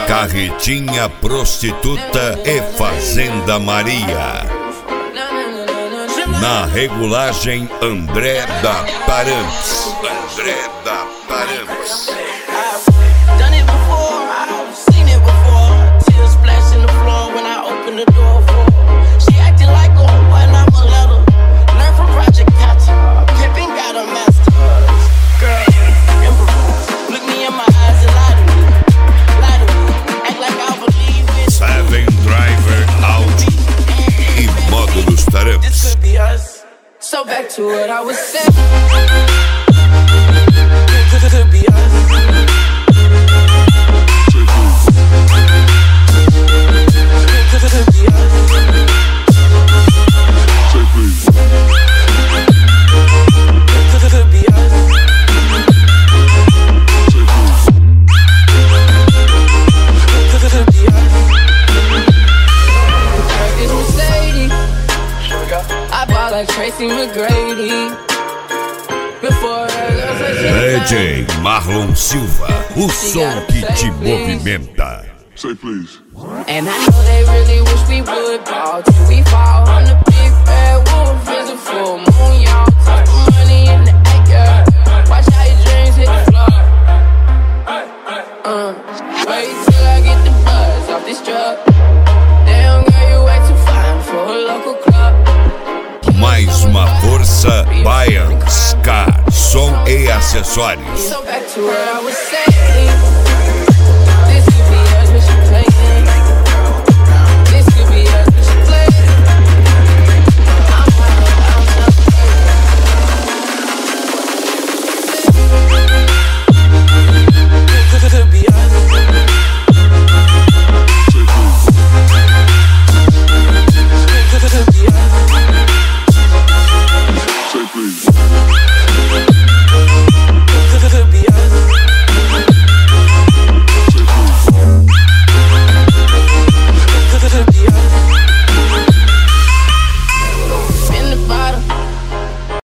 Carretinha Prostituta e Fazenda Maria. Na regulagem André da Paranhos. So back to what I was saying. Could be us. Could be us. Could be us. Could be us. It's Mercedes. I bought like Tracy McGrady. DJ Marlon Silva, o som que te movimenta. Say please. And I know they really wish we would ball till we fall. I'm the big bad wolf, is a full moon, y'all. Talk the money in the air. Watch how your dreams hit the floor. Wait till I get the buzz off this drug. Damn girl, you way too fine for a local club. Mais uma força, Baians, Car, som e acessórios. So back to where I was saying.